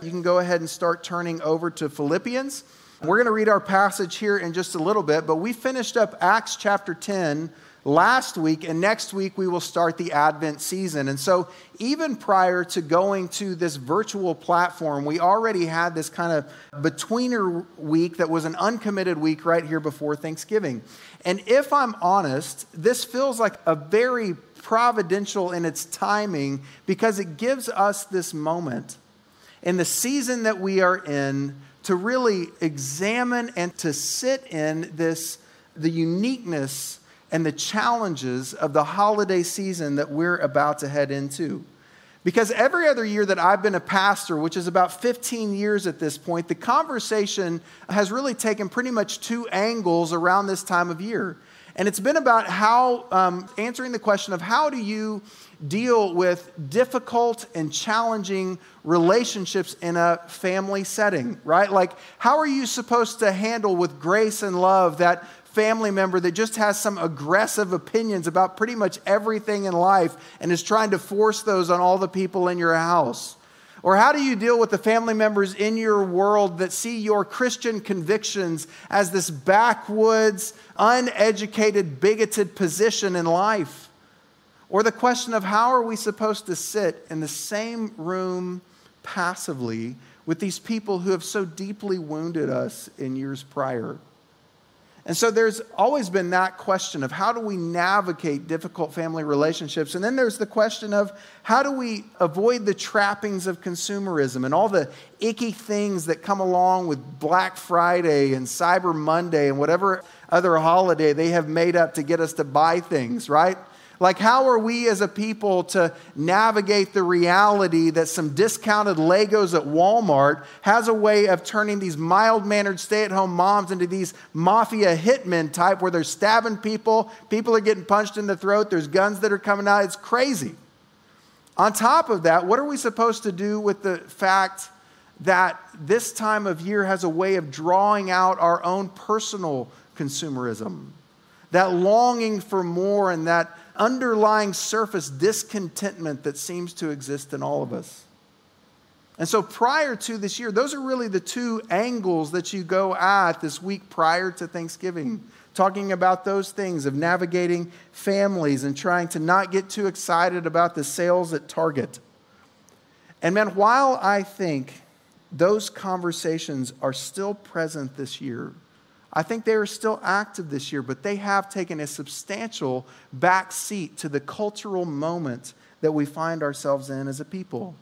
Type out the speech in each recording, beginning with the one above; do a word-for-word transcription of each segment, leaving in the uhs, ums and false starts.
You can go ahead and start turning over to Philippians. We're going to read our passage here in just a little bit, but we finished up Acts chapter ten last week, and next week we will start the Advent season. And so even prior to going to this virtual platform, we already had this kind of betweener week that was an uncommitted week right here before Thanksgiving. And if I'm honest, this feels like a very providential in its timing because it gives us this moment in the season that we are in to really examine and to sit in this, the uniqueness and the challenges of the holiday season that we're about to head into. Because every other year that I've been a pastor, which is about fifteen years at this point, the conversation has really taken pretty much two angles around this time of year. And it's been about how, um, answering the question of how do you deal with difficult and challenging relationships in a family setting, right? Like, how are you supposed to handle with grace and love that family member that just has some aggressive opinions about pretty much everything in life and is trying to force those on all the people in your house? Or how do you deal with the family members in your world that see your Christian convictions as this backwoods, uneducated, bigoted position in life? Or the question of how are we supposed to sit in the same room passively with these people who have so deeply wounded us in years prior? And so there's always been that question of how do we navigate difficult family relationships? And then there's the question of how do we avoid the trappings of consumerism and all the icky things that come along with Black Friday and Cyber Monday and whatever other holiday they have made up to get us to buy things, right? Like, how are we as a people to navigate the reality that some discounted Legos at Walmart has a way of turning these mild-mannered stay-at-home moms into these mafia hitmen type where they're stabbing people, people are getting punched in the throat, there's guns that are coming out, it's crazy. On top of that, what are we supposed to do with the fact that this time of year has a way of drawing out our own personal consumerism? That longing for more and that underlying surface discontentment that seems to exist in all of us. And so prior to this year, those are really the two angles that you go at this week prior to Thanksgiving, talking about those things of navigating families and trying to not get too excited about the sales at Target. And man, while I think those conversations are still present this year, I think they are still active this year, but they have taken a substantial back seat to the cultural moment that we find ourselves in as a people.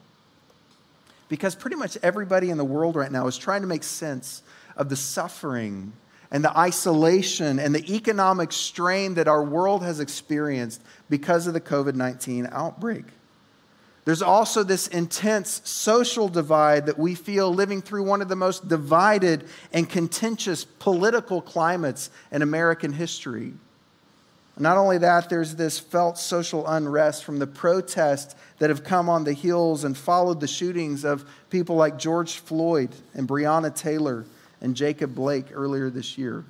Because pretty much everybody in the world right now is trying to make sense of the suffering and the isolation and the economic strain that our world has experienced because of the covid nineteen outbreak. There's also this intense social divide that we feel living through one of the most divided and contentious political climates in American history. Not only that, there's this felt social unrest from the protests that have come on the heels and followed the shootings of people like George Floyd and Breonna Taylor and Jacob Blake earlier this year.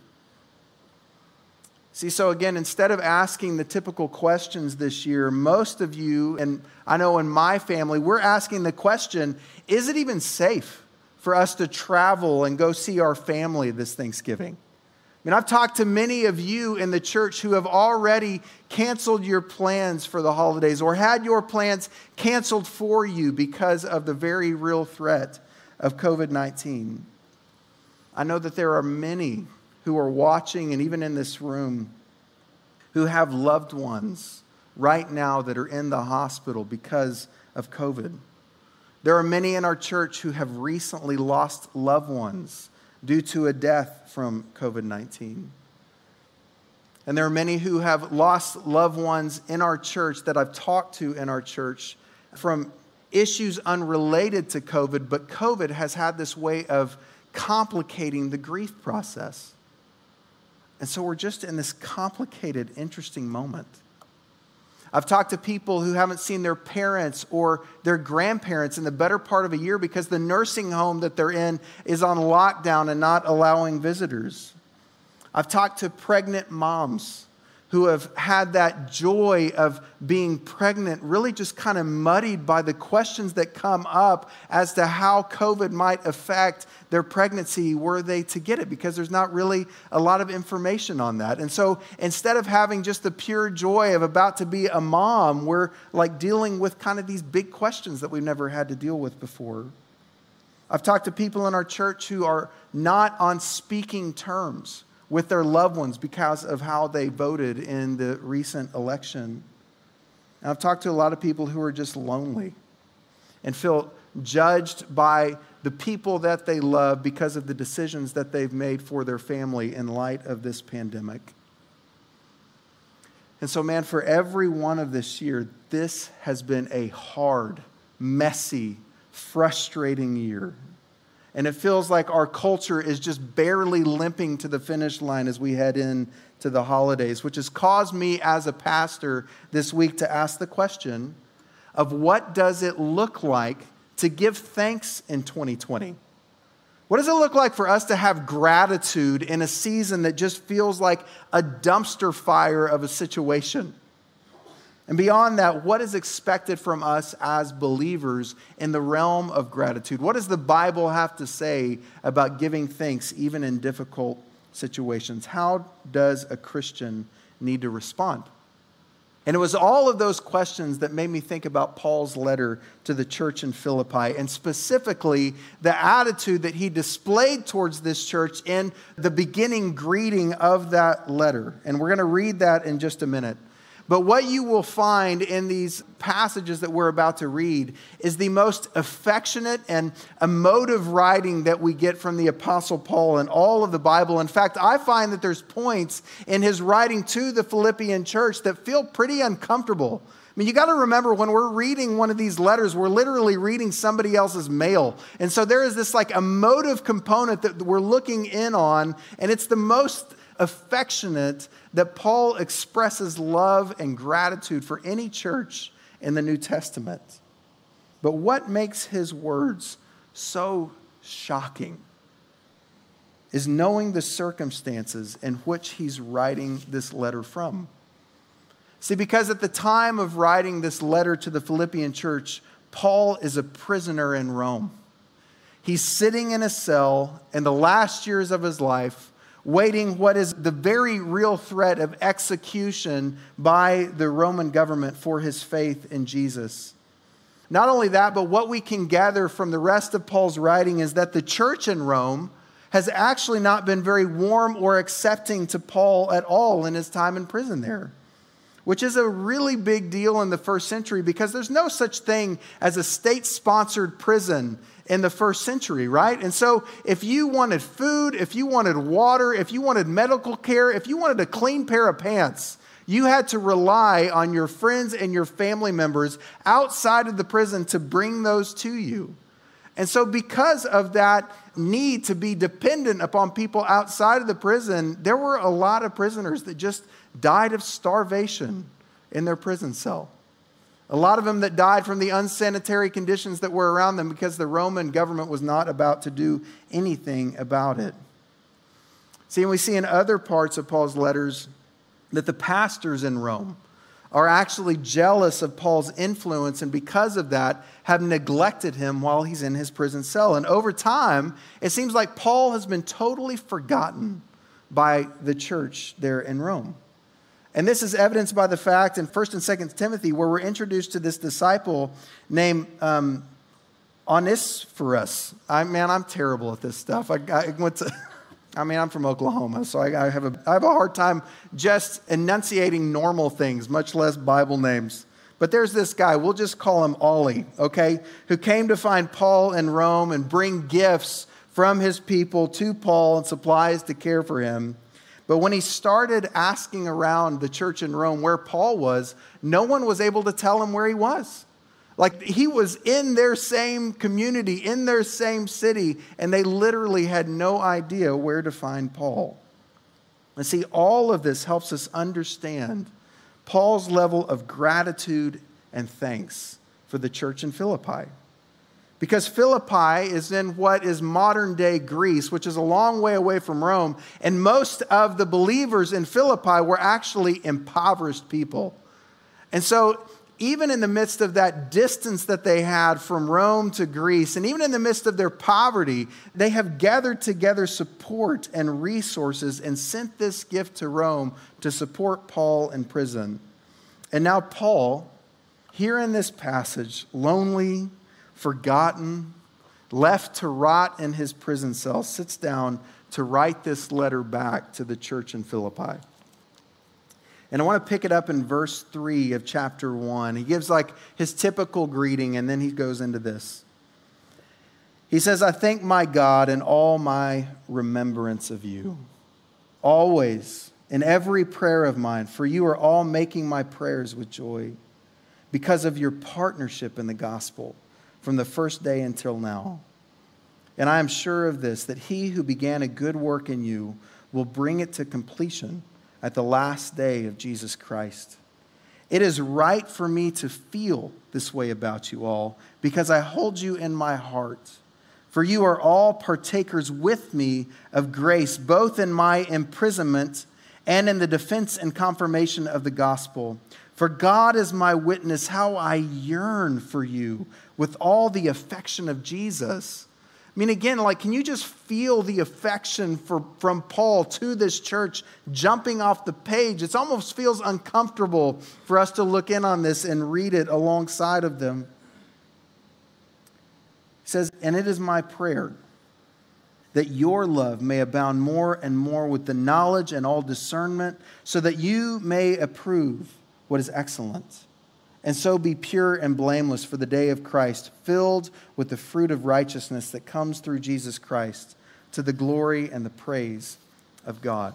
See, so again, instead of asking the typical questions this year, most of you, and I know in my family, we're asking the question, is it even safe for us to travel and go see our family this Thanksgiving? I mean, I've talked to many of you in the church who have already canceled your plans for the holidays or had your plans canceled for you because of the very real threat of covid nineteen. I know that there are many who are watching and even in this room who have loved ones right now that are in the hospital because of COVID. There are many in our church who have recently lost loved ones due to a death from covid nineteen. And there are many who have lost loved ones in our church that I've talked to in our church from issues unrelated to COVID, but COVID has had this way of complicating the grief process. And so we're just in this complicated, interesting moment. I've talked to people who haven't seen their parents or their grandparents in the better part of a year because the nursing home that they're in is on lockdown and not allowing visitors. I've talked to pregnant moms who have had that joy of being pregnant really just kind of muddied by the questions that come up as to how COVID might affect their pregnancy were they to get it, because there's not really a lot of information on that. And so instead of having just the pure joy of about to be a mom, we're like dealing with kind of these big questions that we've never had to deal with before. I've talked to people in our church who are not on speaking terms with their loved ones because of how they voted in the recent election. And I've talked to a lot of people who are just lonely and feel judged by the people that they love because of the decisions that they've made for their family in light of this pandemic. And so, man, for every one of this year, this has been a hard, messy, frustrating year. And it feels like our culture is just barely limping to the finish line as we head into the holidays, which has caused me as a pastor this week to ask the question of what does it look like to give thanks in twenty twenty? What does it look like for us to have gratitude in a season that just feels like a dumpster fire of a situation? And beyond that, what is expected from us as believers in the realm of gratitude? What does the Bible have to say about giving thanks even in difficult situations? How does a Christian need to respond? And it was all of those questions that made me think about Paul's letter to the church in Philippi, and specifically the attitude that he displayed towards this church in the beginning greeting of that letter. And we're going to read that in just a minute. But what you will find in these passages that we're about to read is the most affectionate and emotive writing that we get from the Apostle Paul in all of the Bible. In fact, I find that there's points in his writing to the Philippian church that feel pretty uncomfortable. I mean, you got to remember, when we're reading one of these letters, we're literally reading somebody else's mail. And so there is this like emotive component that we're looking in on, and it's the most affectionate that Paul expresses love and gratitude for any church in the New Testament. But what makes his words so shocking is knowing the circumstances in which he's writing this letter from. See, because at the time of writing this letter to the Philippian church, Paul is a prisoner in Rome. He's sitting in a cell in the last years of his life, waiting what is the very real threat of execution by the Roman government for his faith in Jesus. Not only that, but what we can gather from the rest of Paul's writing is that the church in Rome has actually not been very warm or accepting to Paul at all in his time in prison there, which is a really big deal in the first century because there's no such thing as a state-sponsored prison in the first century, right? And so if you wanted food, if you wanted water, if you wanted medical care, if you wanted a clean pair of pants, you had to rely on your friends and your family members outside of the prison to bring those to you. And so because of that need to be dependent upon people outside of the prison, there were a lot of prisoners that just died of starvation in their prison cell. A lot of them that died from the unsanitary conditions that were around them because the Roman government was not about to do anything about it. See, and we see in other parts of Paul's letters that the pastors in Rome are actually jealous of Paul's influence, and because of that have neglected him while he's in his prison cell. And over time, it seems like Paul has been totally forgotten by the church there in Rome. And this is evidenced by the fact in First and Second Timothy, where we're introduced to this disciple named um, Onesiphorus. I man, I'm terrible at this stuff. I, I went to, I mean, I'm from Oklahoma, so I, I have a I have a hard time just enunciating normal things, much less Bible names. But there's this guy, we'll just call him Ollie, okay, who came to find Paul in Rome and bring gifts from his people to Paul and supplies to care for him. But when he started asking around the church in Rome where Paul was, no one was able to tell him where he was. Like, he was in their same community, in their same city, and they literally had no idea where to find Paul. And see, all of this helps us understand Paul's level of gratitude and thanks for the church in Philippi. Because Philippi is in what is modern day Greece, which is a long way away from Rome. And most of the believers in Philippi were actually impoverished people. And so even in the midst of that distance that they had from Rome to Greece, and even in the midst of their poverty, they have gathered together support and resources and sent this gift to Rome to support Paul in prison. And now Paul, here in this passage, lonely, forgotten, left to rot in his prison cell, sits down to write this letter back to the church in Philippi. And I want to pick it up in verse three of chapter one. He gives like his typical greeting, and then he goes into this. He says, I thank my God in all my remembrance of you, always, in every prayer of mine, for you are all making my prayers with joy because of your partnership in the gospel from the first day until now. And I am sure of this, that he who began a good work in you will bring it to completion at the last day of Jesus Christ. It is right for me to feel this way about you all, because I hold you in my heart. For you are all partakers with me of grace, both in my imprisonment and in the defense and confirmation of the gospel. For God is my witness how I yearn for you with all the affection of Jesus. I mean, again, like, can you just feel the affection for, from Paul to this church jumping off the page? It almost feels uncomfortable for us to look in on this and read it alongside of them. He says, and it is my prayer that your love may abound more and more with the knowledge and all discernment, so that you may approve what is excellent, and so be pure and blameless for the day of Christ, filled with the fruit of righteousness that comes through Jesus Christ, to the glory and the praise of God.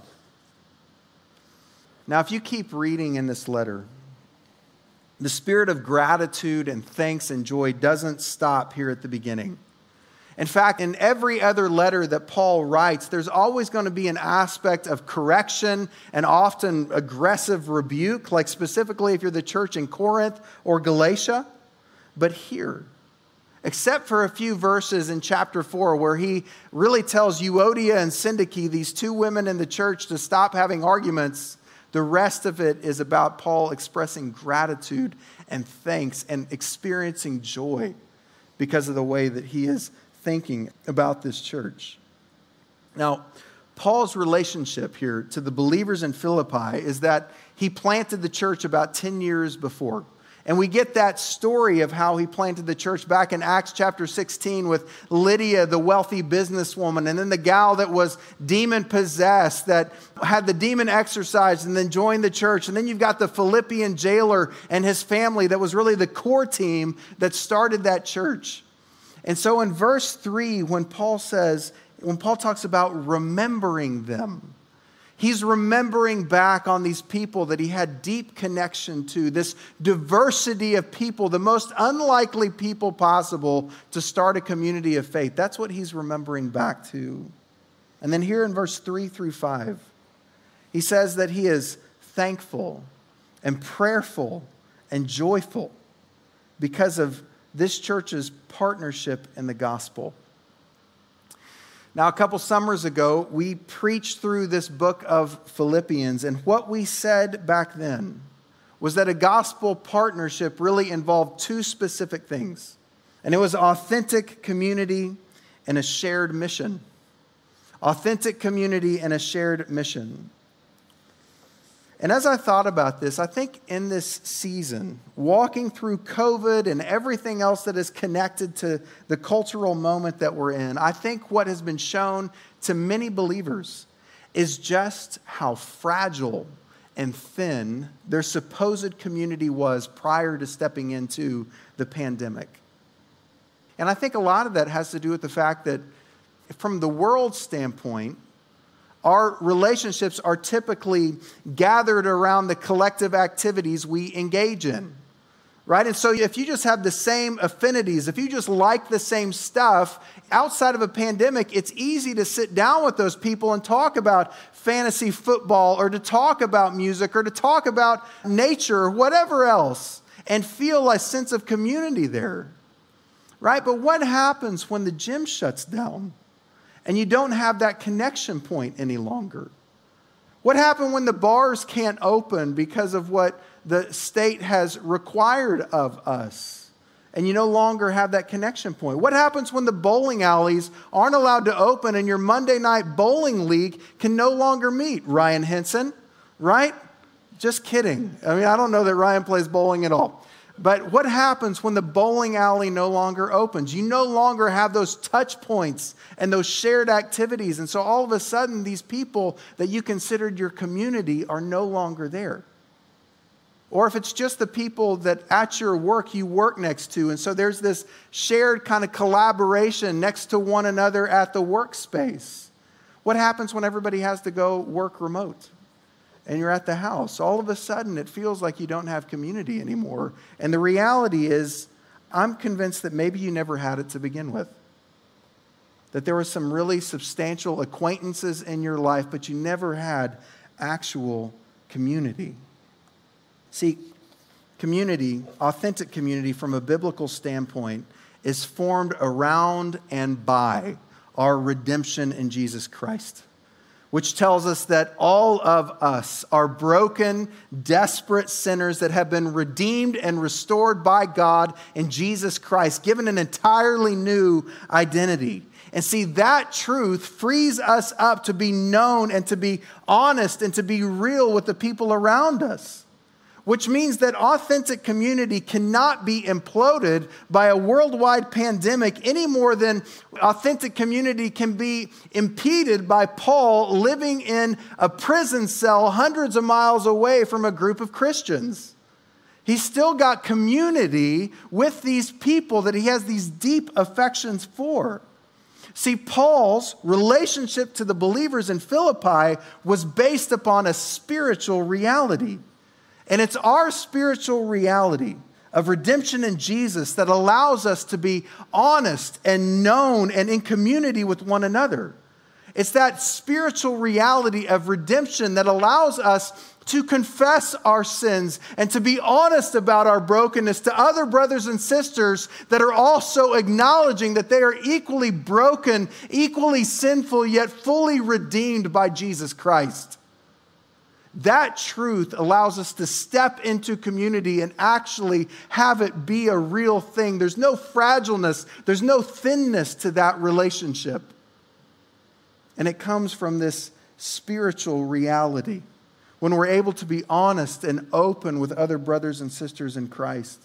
Now, if you keep reading in this letter, the spirit of gratitude and thanks and joy doesn't stop here at the beginning. In fact, in every other letter that Paul writes, there's always going to be an aspect of correction and often aggressive rebuke, like specifically if you're the church in Corinth or Galatia. But here, except for a few verses in chapter four where he really tells Euodia and Syntyche, these two women in the church, to stop having arguments, the rest of it is about Paul expressing gratitude and thanks and experiencing joy because of the way that he is thinking about this church. Now, Paul's relationship here to the believers in Philippi is that he planted the church about ten years before. And we get that story of how he planted the church back in Acts chapter sixteen with Lydia, the wealthy businesswoman, and then the gal that was demon-possessed, that had the demon exorcised and then joined the church. And then you've got the Philippian jailer and his family that was really the core team that started that church. And so in verse three, when Paul says, when Paul talks about remembering them, he's remembering back on these people that he had deep connection to, this diversity of people, the most unlikely people possible to start a community of faith. That's what he's remembering back to. And then here in verse three through five, he says that he is thankful and prayerful and joyful because of this church's partnership in the gospel. Now, a couple summers ago, we preached through this book of Philippians, and what we said back then was that a gospel partnership really involved two specific things, and it was authentic community and a shared mission. Authentic community and a shared mission. And as I thought about this, I think in this season, walking through COVID and everything else that is connected to the cultural moment that we're in, I think what has been shown to many believers is just how fragile and thin their supposed community was prior to stepping into the pandemic. And I think a lot of that has to do with the fact that from the world standpoint, our relationships are typically gathered around the collective activities we engage in, right? And so if you just have the same affinities, if you just like the same stuff, outside of a pandemic, it's easy to sit down with those people and talk about fantasy football or to talk about music or to talk about nature or whatever else and feel a sense of community there. right? But what happens when the gym shuts down and you don't have that connection point any longer? What happens when the bars can't open because of what the state has required of us and you no longer have that connection point? What happens when the bowling alleys aren't allowed to open and your Monday night bowling league can no longer meet? Ryan Henson, right? Just kidding. I mean, I don't know that Ryan plays bowling at all. But what happens when the bowling alley no longer opens? You no longer have those touch points and those shared activities. And so all of a sudden, these people that you considered your community are no longer there. Or if it's just the people that at your work you work next to, and so there's this shared kind of collaboration next to one another at the workspace. What happens when everybody has to go work remote? And you're at the house, all of a sudden it feels like you don't have community anymore. And the reality is, I'm convinced that maybe you never had it to begin with. That there were some really substantial acquaintances in your life, but you never had actual community. See, community, authentic community from a biblical standpoint, is formed around and by our redemption in Jesus Christ, which tells us that all of us are broken, desperate sinners that have been redeemed and restored by God in Jesus Christ, given an entirely new identity. And see, that truth frees us up to be known and to be honest and to be real with the people around us. Which means that authentic community cannot be imploded by a worldwide pandemic any more than authentic community can be impeded by Paul living in a prison cell hundreds of miles away from a group of Christians. He's still got community with these people that he has these deep affections for. See, Paul's relationship to the believers in Philippi was based upon a spiritual reality. And it's our spiritual reality of redemption in Jesus that allows us to be honest and known and in community with one another. It's that spiritual reality of redemption that allows us to confess our sins and to be honest about our brokenness to other brothers and sisters that are also acknowledging that they are equally broken, equally sinful, yet fully redeemed by Jesus Christ. That truth allows us to step into community and actually have it be a real thing. There's no fragileness, there's no thinness to that relationship. And it comes from this spiritual reality when we're able to be honest and open with other brothers and sisters in Christ.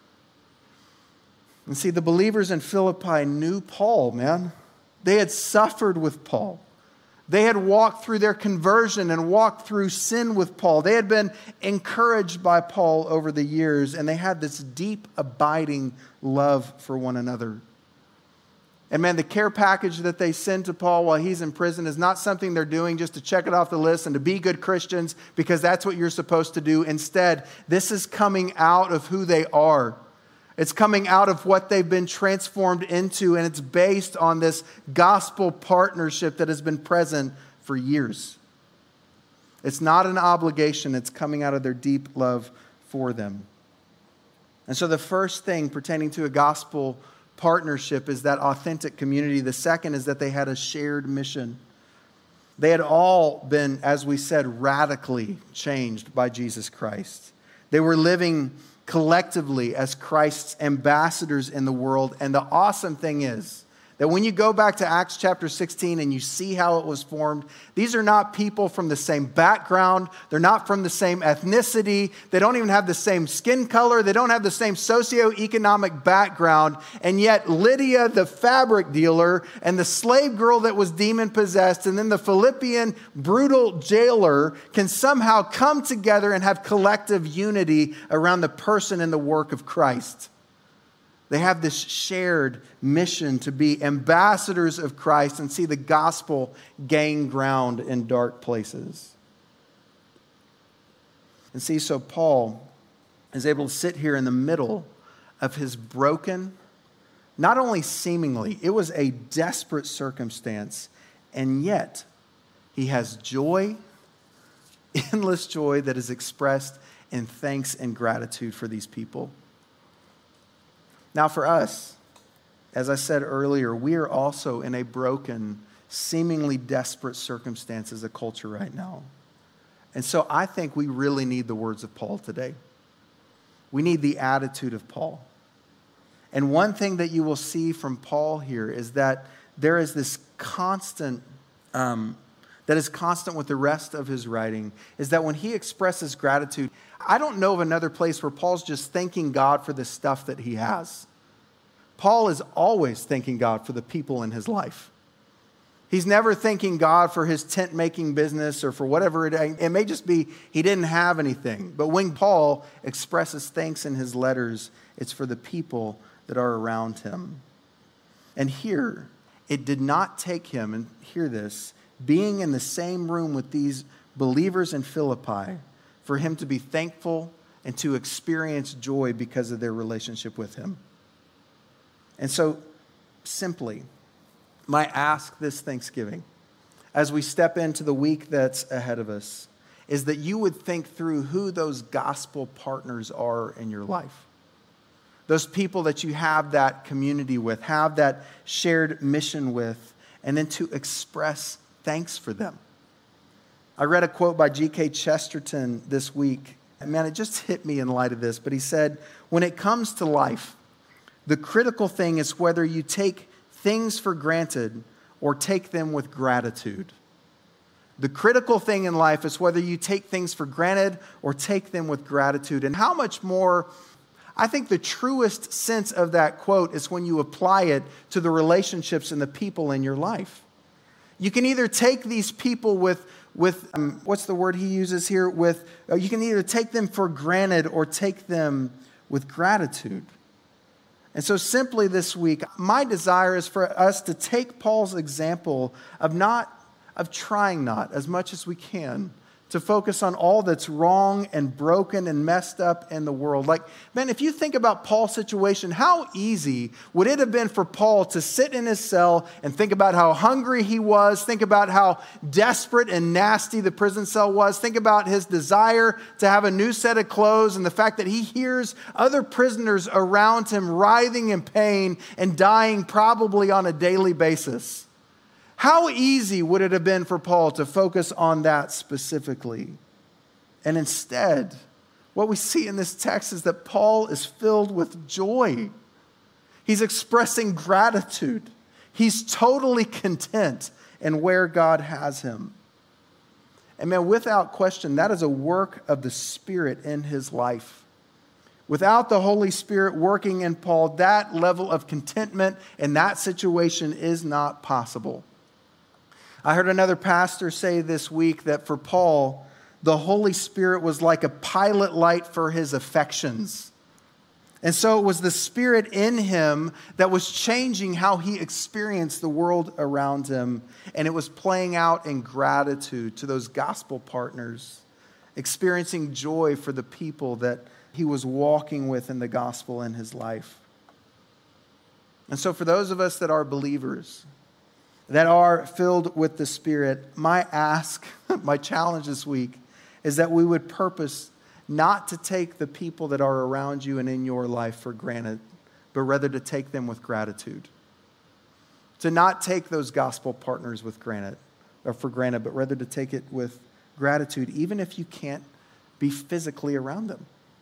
And see, the believers in Philippi knew Paul, man. They had suffered with Paul. They had walked through their conversion and walked through sin with Paul. They had been encouraged by Paul over the years, and they had this deep, abiding love for one another. And man, the care package that they send to Paul while he's in prison is not something they're doing just to check it off the list and to be good Christians because that's what you're supposed to do. Instead, this is coming out of who they are. It's coming out of what they've been transformed into, and it's based on this gospel partnership that has been present for years. It's not an obligation. It's coming out of their deep love for them. And so the first thing pertaining to a gospel partnership is that authentic community. The second is that they had a shared mission. They had all been, as we said, radically changed by Jesus Christ. They were living collectively as Christ's ambassadors in the world. And the awesome thing is that when you go back to Acts chapter sixteen and you see how it was formed, these are not people from the same background. They're not from the same ethnicity. They don't even have the same skin color. They don't have the same socioeconomic background. And yet Lydia, the fabric dealer, and the slave girl that was demon-possessed, and then the Philippian brutal jailer can somehow come together and have collective unity around the person and the work of Christ. They have this shared mission to be ambassadors of Christ and see the gospel gain ground in dark places. And see, so Paul is able to sit here in the middle of his broken, not only seemingly, it was a desperate circumstance, and yet he has joy, endless joy that is expressed in thanks and gratitude for these people. Now for us, as I said earlier, we are also in a broken, seemingly desperate circumstance as a culture right now. And so I think we really need the words of Paul today. We need the attitude of Paul. And one thing that you will see from Paul here is that there is this constant, um, that is constant with the rest of his writing, is that when he expresses gratitude, I don't know of another place where Paul's just thanking God for the stuff that he has. Paul is always thanking God for the people in his life. He's never thanking God for his tent-making business or for whatever it is. It may just be he didn't have anything. But when Paul expresses thanks in his letters, it's for the people that are around him. And here, it did not take him, and hear this, being in the same room with these believers in Philippi, for him to be thankful and to experience joy because of their relationship with him. And so, simply, my ask this Thanksgiving, as we step into the week that's ahead of us, is that you would think through who those gospel partners are in your life. Those people that you have that community with, have that shared mission with, and then to express thanks for them. I read a quote by G K Chesterton this week. And man, it just hit me in light of this. But he said, when it comes to life, the critical thing is whether you take things for granted or take them with gratitude. The critical thing in life is whether you take things for granted or take them with gratitude. And how much more, I think the truest sense of that quote is when you apply it to the relationships and the people in your life. You can either take these people with, with um, what's the word he uses here? With uh, you can either take them for granted or take them with gratitude. And so simply this week, my desire is for us to take Paul's example of not, of trying not as much as we can to focus on all that's wrong and broken and messed up in the world. Like, man, if you think about Paul's situation, how easy would it have been for Paul to sit in his cell and think about how hungry he was, think about how desperate and nasty the prison cell was, think about his desire to have a new set of clothes and the fact that he hears other prisoners around him writhing in pain and dying probably on a daily basis. How easy would it have been for Paul to focus on that specifically? And instead, what we see in this text is that Paul is filled with joy. He's expressing gratitude. He's totally content in where God has him. And man, without question, that is a work of the Spirit in his life. Without the Holy Spirit working in Paul, that level of contentment in that situation is not possible. I heard another pastor say this week that for Paul, the Holy Spirit was like a pilot light for his affections. And so it was the Spirit in him that was changing how he experienced the world around him. And it was playing out in gratitude to those gospel partners, experiencing joy for the people that he was walking with in the gospel in his life. And so for those of us that are believers, that are filled with the Spirit, my ask, my challenge this week is that we would purpose not to take the people that are around you and in your life for granted, but rather to take them with gratitude. To not take those gospel partners with granted, or for granted, but rather to take it with gratitude, even if you can't be physically around them.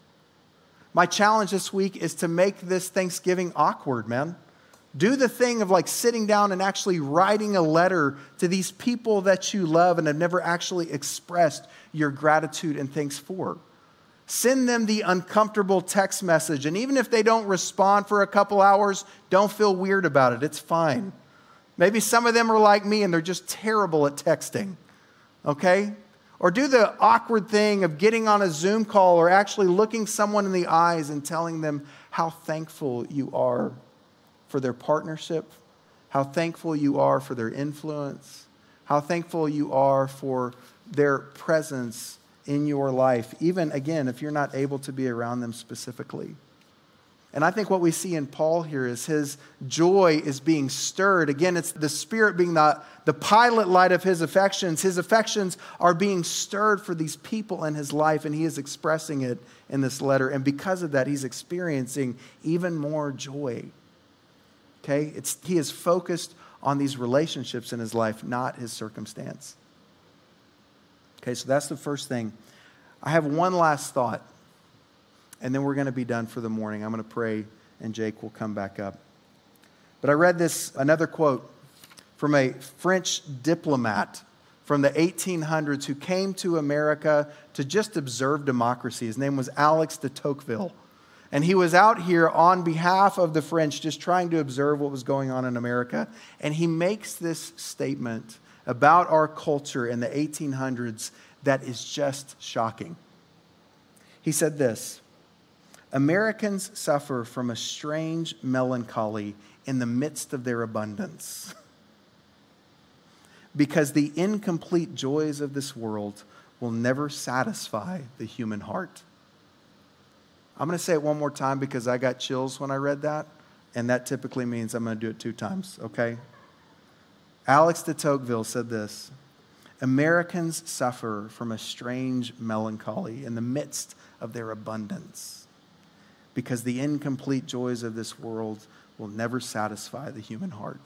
My challenge this week is to make this Thanksgiving awkward, man. Do the thing of like sitting down and actually writing a letter to these people that you love and have never actually expressed your gratitude and thanks for. Send them the uncomfortable text message. And even if they don't respond for a couple hours, don't feel weird about it. It's fine. Maybe some of them are like me and they're just terrible at texting. Okay? Or do the awkward thing of getting on a Zoom call or actually looking someone in the eyes and telling them how thankful you are for their partnership, how thankful you are for their influence, how thankful you are for their presence in your life, even, again, if you're not able to be around them specifically. And I think what we see in Paul here is his joy is being stirred. Again, it's the Spirit being the, the pilot light of his affections. His affections are being stirred for these people in his life, and he is expressing it in this letter. And because of that, he's experiencing even more joy. Okay? It's, he is focused on these relationships in his life, not his circumstance. Okay, so that's the first thing. I have one last thought, and then we're going to be done for the morning. I'm going to pray, and Jake will come back up. But I read this, another quote from a French diplomat from the eighteen hundreds who came to America to just observe democracy. His name was Alex de Tocqueville. And he was out here on behalf of the French just trying to observe what was going on in America. And he makes this statement about our culture in the eighteen hundreds that is just shocking. He said this: Americans suffer from a strange melancholy in the midst of their abundance, because the incomplete joys of this world will never satisfy the human heart. I'm going to say it one more time because I got chills when I read that, and that typically means I'm going to do it two times, okay? Alex de Tocqueville said this: Americans suffer from a strange melancholy in the midst of their abundance, because the incomplete joys of this world will never satisfy the human heart.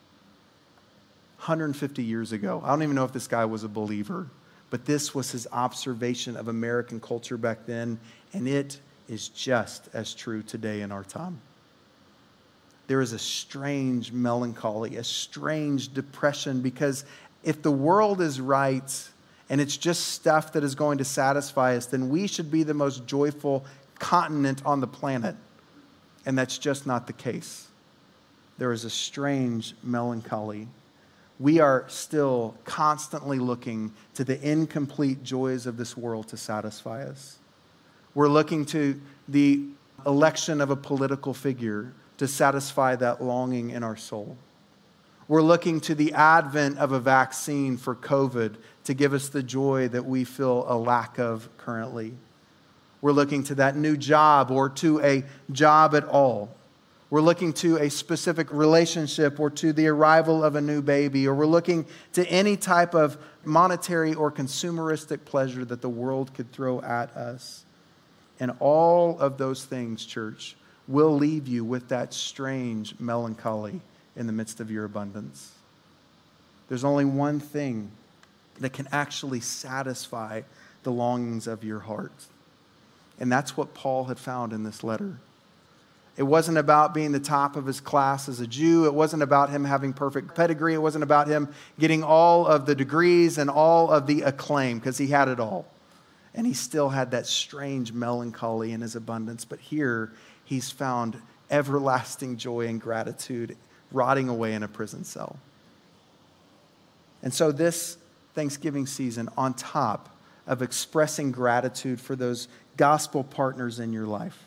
one hundred fifty years ago, I don't even know if this guy was a believer, but this was his observation of American culture back then, and it is just as true today in our time. There is a strange melancholy, a strange depression, because if the world is right and it's just stuff that is going to satisfy us, then we should be the most joyful continent on the planet. And that's just not the case. There is a strange melancholy. We are still constantly looking to the incomplete joys of this world to satisfy us. We're looking to the election of a political figure to satisfy that longing in our soul. We're looking to the advent of a vaccine for COVID to give us the joy that we feel a lack of currently. We're looking to that new job or to a job at all. We're looking to a specific relationship or to the arrival of a new baby, or we're looking to any type of monetary or consumeristic pleasure that the world could throw at us. And all of those things, church, will leave you with that strange melancholy in the midst of your abundance. There's only one thing that can actually satisfy the longings of your heart. And that's what Paul had found in this letter. It wasn't about being the top of his class as a Jew. It wasn't about him having perfect pedigree. It wasn't about him getting all of the degrees and all of the acclaim, because he had it all. And he still had that strange melancholy in his abundance. But here, he's found everlasting joy and gratitude rotting away in a prison cell. And so this Thanksgiving season, on top of expressing gratitude for those gospel partners in your life,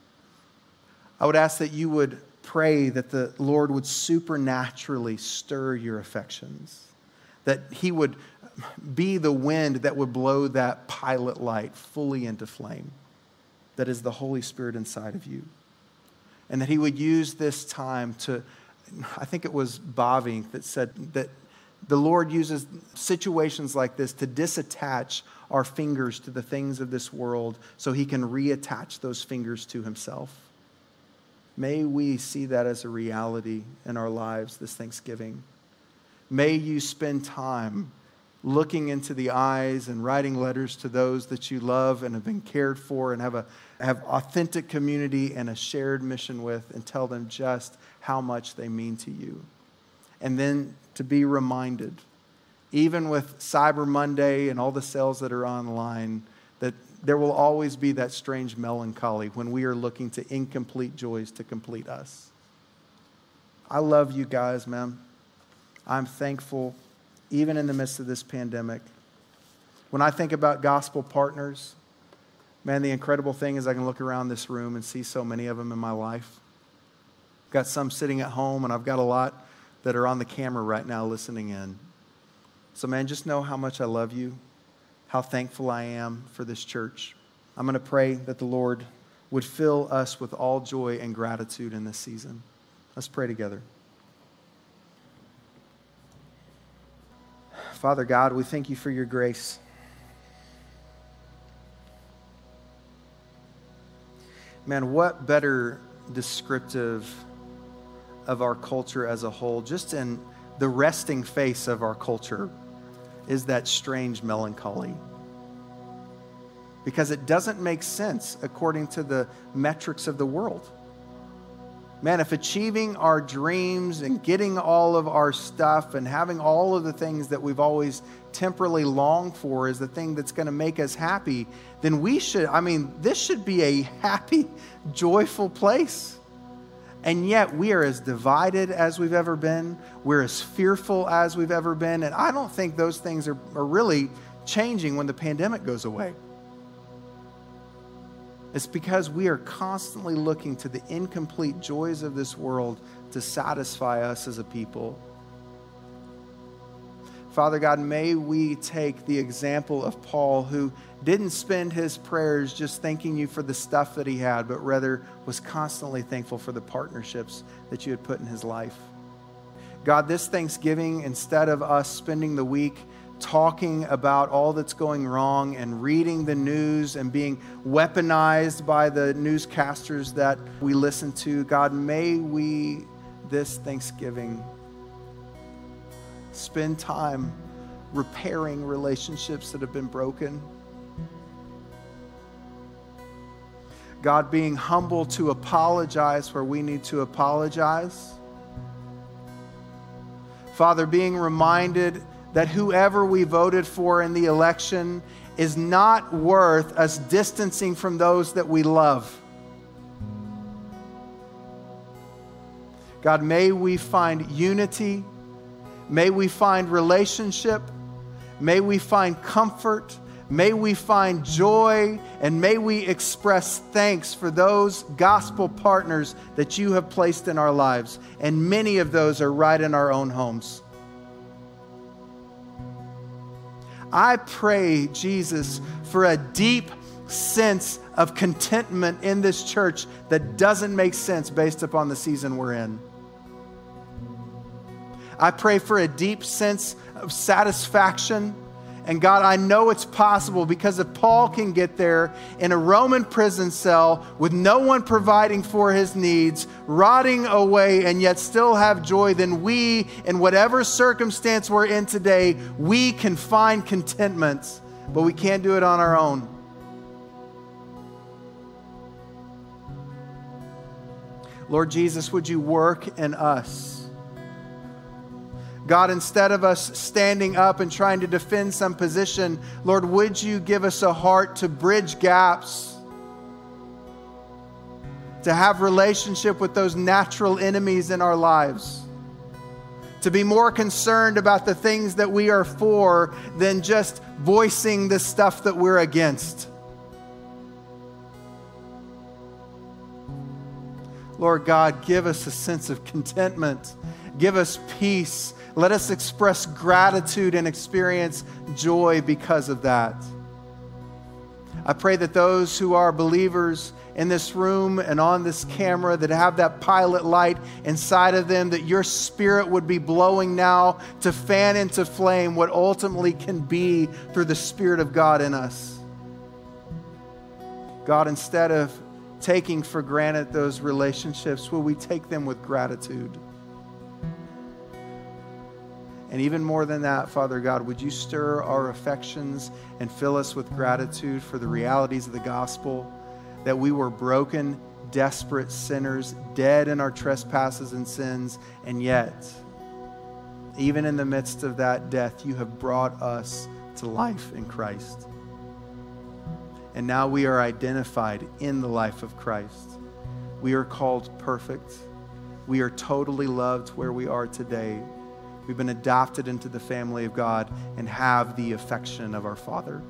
I would ask that you would pray that the Lord would supernaturally stir your affections, that he would be the wind that would blow that pilot light fully into flame, that is the Holy Spirit inside of you. And that he would use this time to, I think it was Bavinck that said that the Lord uses situations like this to disattach our fingers to the things of this world so he can reattach those fingers to himself. May we see that as a reality in our lives this Thanksgiving. May you spend time looking into the eyes and writing letters to those that you love and have been cared for and have a have authentic community and a shared mission with, and tell them just how much they mean to you. And then to be reminded, even with Cyber Monday and all the sales that are online, that there will always be that strange melancholy when we are looking to incomplete joys to complete us. I love you guys, man. I'm thankful, even in the midst of this pandemic. When I think about gospel partners, man, the incredible thing is I can look around this room and see so many of them in my life. I've got some sitting at home, and I've got a lot that are on the camera right now listening in. So, man, just know how much I love you, how thankful I am for this church. I'm going to pray that the Lord would fill us with all joy and gratitude in this season. Let's pray together. Father God, we thank you for your grace. Man, what better descriptive of our culture as a whole, just in the resting face of our culture, is that strange melancholy. Because it doesn't make sense according to the metrics of the world. Man, if achieving our dreams and getting all of our stuff and having all of the things that we've always temporarily longed for is the thing that's going to make us happy, then we should, I mean, this should be a happy, joyful place. And yet we are as divided as we've ever been. We're as fearful as we've ever been. And I don't think those things are, are really changing when the pandemic goes away. It's because we are constantly looking to the incomplete joys of this world to satisfy us as a people. Father God, may we take the example of Paul, who didn't spend his prayers just thanking you for the stuff that he had, but rather was constantly thankful for the partnerships that you had put in his life. God, this Thanksgiving, instead of us spending the week talking about all that's going wrong and reading the news and being weaponized by the newscasters that we listen to, God, may we this Thanksgiving spend time repairing relationships that have been broken. God, being humble to apologize where we need to apologize. Father, being reminded that whoever we voted for in the election is not worth us distancing from those that we love. God, may we find unity. May we find relationship. May we find comfort. May we find joy. And may we express thanks for those gospel partners that you have placed in our lives. And many of those are right in our own homes. I pray, Jesus, for a deep sense of contentment in this church that doesn't make sense based upon the season we're in. I pray for a deep sense of satisfaction. And God, I know it's possible, because if Paul can get there in a Roman prison cell with no one providing for his needs, rotting away, and yet still have joy, then we, in whatever circumstance we're in today, we can find contentment, but we can't do it on our own. Lord Jesus, would you work in us? God, instead of us standing up and trying to defend some position, Lord, would you give us a heart to bridge gaps, to have relationship with those natural enemies in our lives, to be more concerned about the things that we are for than just voicing the stuff that we're against. Lord God, give us a sense of contentment. Give us peace. Let us express gratitude and experience joy because of that. I pray that those who are believers in this room and on this camera that have that pilot light inside of them, that your Spirit would be blowing now to fan into flame what ultimately can be through the Spirit of God in us. God, instead of taking for granted those relationships, will we take them with gratitude? And even more than that, Father God, would you stir our affections and fill us with gratitude for the realities of the gospel, that we were broken, desperate sinners, dead in our trespasses and sins, and yet, even in the midst of that death, you have brought us to life in Christ. And now we are identified in the life of Christ. We are called perfect. We are totally loved where we are today. We've been adopted into the family of God and have the affection of our Father.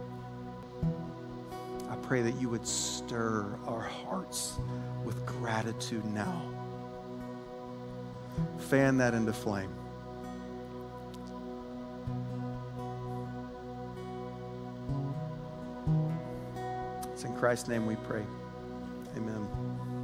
I pray that you would stir our hearts with gratitude now. Fan that into flame. It's in Christ's name we pray. Amen.